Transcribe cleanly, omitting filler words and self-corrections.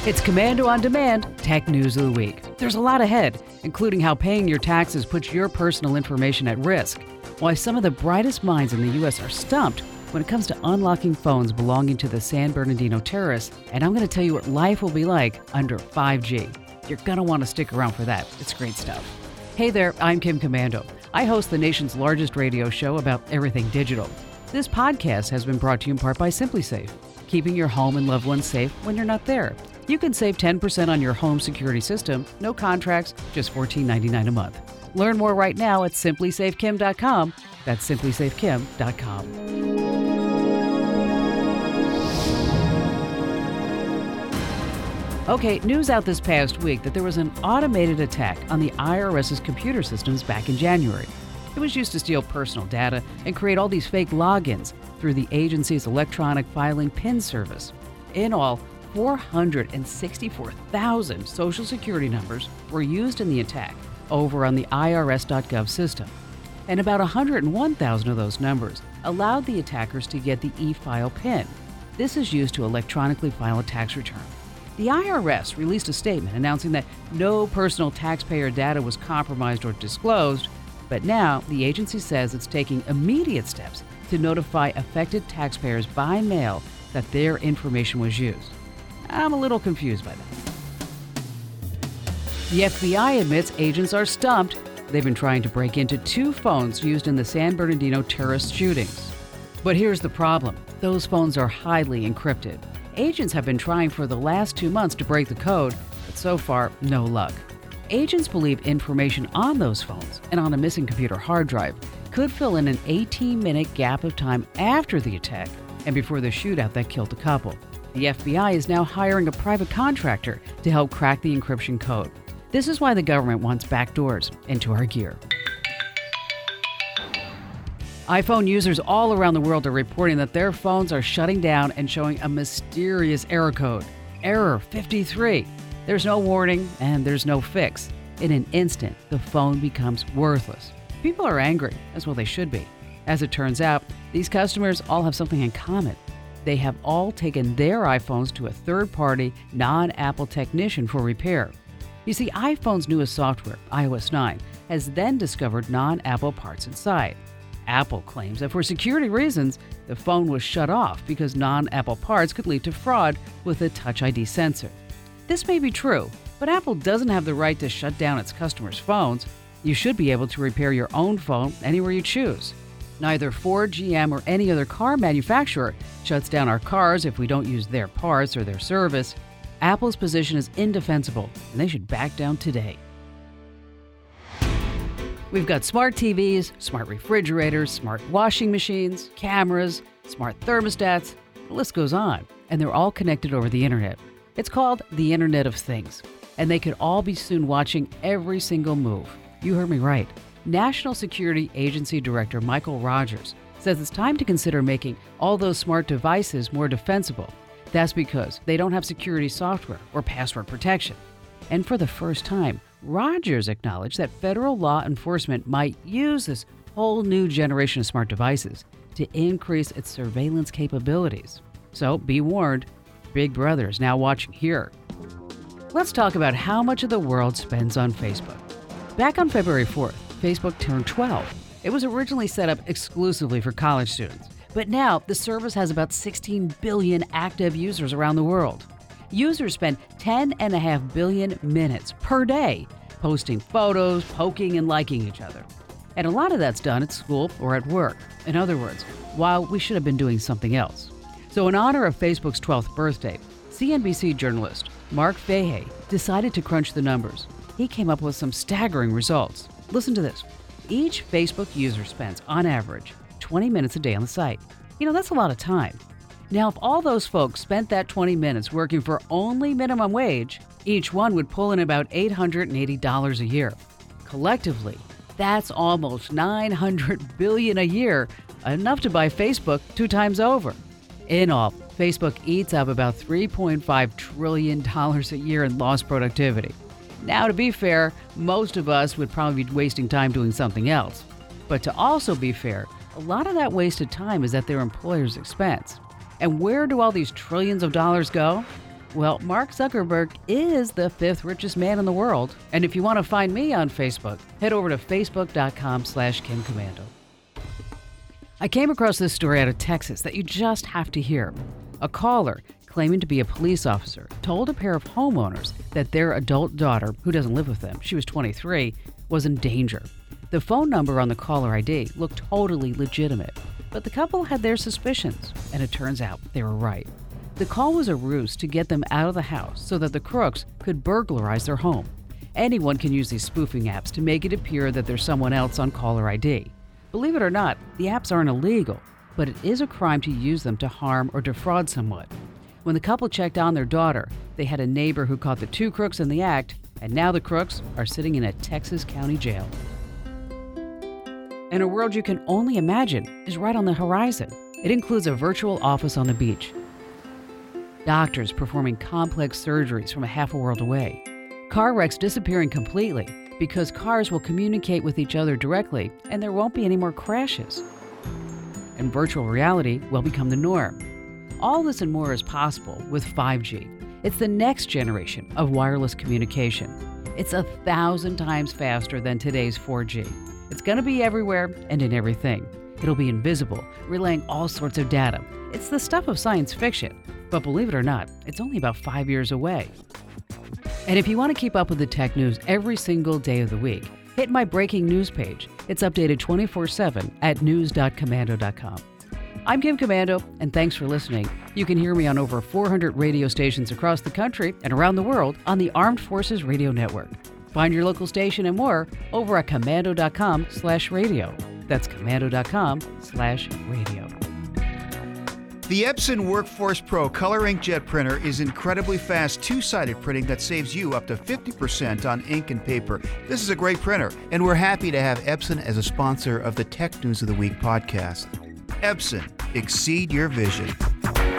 It's Komando on Demand, Tech News of the Week. There's a lot ahead, including how paying your taxes puts your personal information at risk, why some of the brightest minds in the U.S. are stumped when it comes to unlocking phones belonging to the San Bernardino terrorists, and I'm going to tell you what life will be like under 5G. You're going to want to stick around for that. It's great stuff. Hey there, I'm Kim Komando. I host the nation's largest radio show about everything digital. This podcast has been brought to you in part by SimpliSafe, keeping your home and loved ones safe when you're not there. You can save 10% on your home security system, no contracts, just $14.99 a month. Learn more right now at simplysafekim.com. That's simplysafekim.com. Okay, news out this past week that there was an automated attack on the IRS's computer systems back in January. It was used to steal personal data and create all these fake logins through the agency's electronic filing PIN service. In all, 464,000 Social Security numbers were used in the attack over on the IRS.gov system. And about 101,000 of those numbers allowed the attackers to get the e-file PIN. This is used to electronically file a tax return. The IRS released a statement announcing that no personal taxpayer data was compromised or disclosed, but now the agency says it's taking immediate steps to notify affected taxpayers by mail that their information was used. I'm a little confused by that. The FBI admits agents are stumped. They've been trying to break into 2 phones used in the San Bernardino terrorist shootings. But here's the problem. Those phones are highly encrypted. Agents have been trying for the last 2 months to break the code, but so far, no luck. Agents believe information on those phones and on a missing computer hard drive could fill in an 18-minute gap of time after the attack and before the shootout that killed the couple. The FBI is now hiring a private contractor to help crack the encryption code. This is why the government wants backdoors into our gear. iPhone users all around the world are reporting that their phones are shutting down and showing a mysterious error code. Error 53. There's no warning and there's no fix. In an instant, the phone becomes worthless. People are angry, as well they should be. As it turns out, these customers all have something in common. They have all taken their iPhones to a third-party, non-Apple technician for repair. You see, iPhone's newest software, iOS 9, has then discovered non-Apple parts inside. Apple claims that for security reasons, the phone was shut off because non-Apple parts could lead to fraud with a Touch ID sensor. This may be true, but Apple doesn't have the right to shut down its customers' phones. You should be able to repair your own phone anywhere you choose. Neither Ford, GM, or any other car manufacturer shuts down our cars if we don't use their parts or their service. Apple's position is indefensible, and they should back down today. We've got smart TVs, smart refrigerators, smart washing machines, cameras, smart thermostats. The list goes on, and they're all connected over the internet. It's called the Internet of Things, and they could all be soon watching every single move. You heard me right. National Security Agency Director Michael Rogers says it's time to consider making all those smart devices more defensible. That's because they don't have security software or password protection. And for the first time, Rogers acknowledged that federal law enforcement might use this whole new generation of smart devices to increase its surveillance capabilities. So be warned, Big Brother is now watching here. Let's talk about how much of the world spends on Facebook. Back on February 4th, Facebook turned 12. It was originally set up exclusively for college students, but now the service has about 16 billion active users around the world. Users spend 10.5 billion minutes per day posting photos, poking, and liking each other. And a lot of that's done at school or at work. In other words, while we should have been doing something else. So in honor of Facebook's 12th birthday, CNBC journalist Mark Fahey decided to crunch the numbers. He came up with some staggering results. Listen to this. Each Facebook user spends, on average, 20 minutes a day on the site. That's a lot of time. Now, if all those folks spent that 20 minutes working for only minimum wage, each one would pull in about $880 a year. Collectively, that's almost $900 billion a year, enough to buy Facebook 2 times over. In all, Facebook eats up about $3.5 trillion a year in lost productivity. Now, to be fair, most of us would probably be wasting time doing something else. But to also be fair, a lot of that wasted time is at their employer's expense. And where do all these trillions of dollars go? Well, Mark Zuckerberg is the 5th richest man in the world. And if you want to find me on Facebook, head over to facebook.com/Kim Komando. I came across this story out of Texas that you just have to hear. A caller claiming to be a police officer told a pair of homeowners that their adult daughter, who doesn't live with them, she was 23, was in danger. The phone number on the caller ID looked totally legitimate, but the couple had their suspicions, and it turns out they were right. The call was a ruse to get them out of the house so that the crooks could burglarize their home. Anyone can use these spoofing apps to make it appear that there's someone else on caller ID. Believe it or not, the apps aren't illegal, but it is a crime to use them to harm or defraud someone. When the couple checked on their daughter, they had a neighbor who caught the two crooks in the act, and now the crooks are sitting in a Texas county jail. And a world you can only imagine is right on the horizon. It includes a virtual office on the beach, doctors performing complex surgeries from a half a world away, car wrecks disappearing completely because cars will communicate with each other directly and there won't be any more crashes. And virtual reality will become the norm. All this and more is possible with 5G. It's the next generation of wireless communication. It's 1,000 times faster than today's 4G. It's going to be everywhere and in everything. It'll be invisible, relaying all sorts of data. It's the stuff of science fiction. But believe it or not, it's only about 5 years away. And if you want to keep up with the tech news every single day of the week, hit my breaking news page. It's updated 24/7 at news.komando.com. I'm Kim Komando, and thanks for listening. You can hear me on over 400 radio stations across the country and around the world on the Armed Forces Radio Network. Find your local station and more over at komando.com/radio. That's komando.com/radio. The Epson Workforce Pro Color Inkjet Printer is incredibly fast two-sided printing that saves you up to 50% on ink and paper. This is a great printer, and we're happy to have Epson as a sponsor of the Tech News of the Week podcast. Epson, exceed your vision.